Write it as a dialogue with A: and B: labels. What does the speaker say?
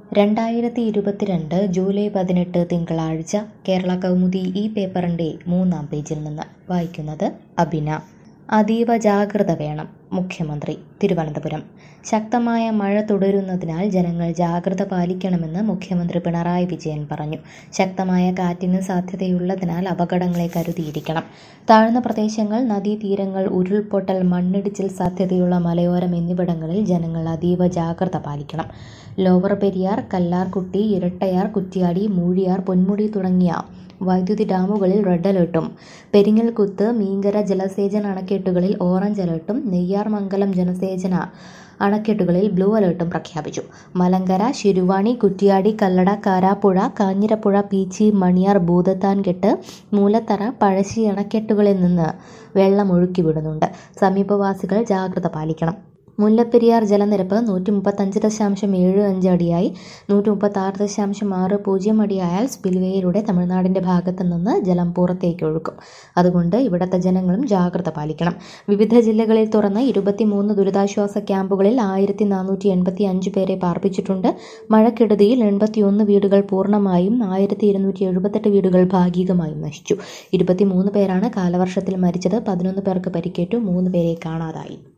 A: 2022 July 18 തിങ്കളാഴ്ച കേരള കൗമുദി ഈ പേപ്പറിൻ്റെ 3-ാം പേജിൽ നിന്ന് വായിക്കുന്നത് അബിന. അതീവ ജാഗ്രത വേണം മുഖ്യമന്ത്രി തിരുവനന്തപുരം. ശക്തമായ മഴ തുടരുന്നതിനാൽ ജനങ്ങൾ ജാഗ്രത പാലിക്കണമെന്ന് മുഖ്യമന്ത്രി പിണറായി വിജയൻ പറഞ്ഞു. ശക്തമായ കാറ്റിന് സാധ്യതയുള്ളതിനാൽ അപകടങ്ങളെ കരുതിയിരിക്കണം. താഴ്ന്ന പ്രദേശങ്ങൾ, നദീതീരങ്ങൾ, ഉരുൾപൊട്ടൽ, മണ്ണിടിച്ചിൽ സാധ്യതയുള്ള മലയോരം എന്നിവിടങ്ങളിൽ ജനങ്ങൾ അതീവ ജാഗ്രത പാലിക്കണം. ലോവർ പെരിയാർ, കല്ലാർകുട്ടി, ഇരട്ടയാർ, കുറ്റ്യാടി, മൂഴിയാർ, പൊന്മുടി തുടങ്ങിയ വൈദ്യുതി ഡാമുകളിൽ റെഡ് അലേർട്ടും പെരിങ്ങൽകുത്ത്, മീങ്കര ജലസേചന അണക്കെട്ടുകളിൽ ഓറഞ്ച് അലേർട്ടും നെയ്യാർമംഗലം ജലസേചന അണക്കെട്ടുകളിൽ ബ്ലൂ അലേർട്ടും പ്രഖ്യാപിച്ചു. മലങ്കര, ശിരുവാണി, കുറ്റ്യാടി, കല്ലട, കാരാപ്പുഴ, കാഞ്ഞിരപ്പുഴ, പീച്ചി, മണിയാർ, ഭൂതത്താൻകെട്ട്, മൂലത്തറ, പഴശ്ശി അണക്കെട്ടുകളിൽ നിന്ന് വെള്ളം ഒഴുക്കിവിടുന്നുണ്ട്. സമീപവാസികൾ ജാഗ്രത പാലിക്കണം. മുല്ലപ്പെരിയാർ ജലനിരപ്പ് 135.75 അടിയായി 136.60 അടിയായാൽ സ്പിൽവേയിലൂടെ തമിഴ്നാടിൻ്റെ ഭാഗത്തു നിന്ന് ജലം പുറത്തേക്ക് ഒഴുക്കും. അതുകൊണ്ട് ഇവിടുത്തെ ജനങ്ങളും ജാഗ്രത പാലിക്കണം. വിവിധ ജില്ലകളിൽ തുറന്ന 23 ദുരിതാശ്വാസ ക്യാമ്പുകളിൽ 1485 പേരെ പാർപ്പിച്ചിട്ടുണ്ട്. മഴക്കെടുതിയിൽ 81 വീടുകൾ പൂർണ്ണമായും 1278 വീടുകൾ ഭാഗികമായും നശിച്ചു. 23 പേരാണ് കാലവർഷത്തിൽ മരിച്ചത്. 11 പേർക്ക് പരിക്കേറ്റു. 3 പേരെ കാണാതായി.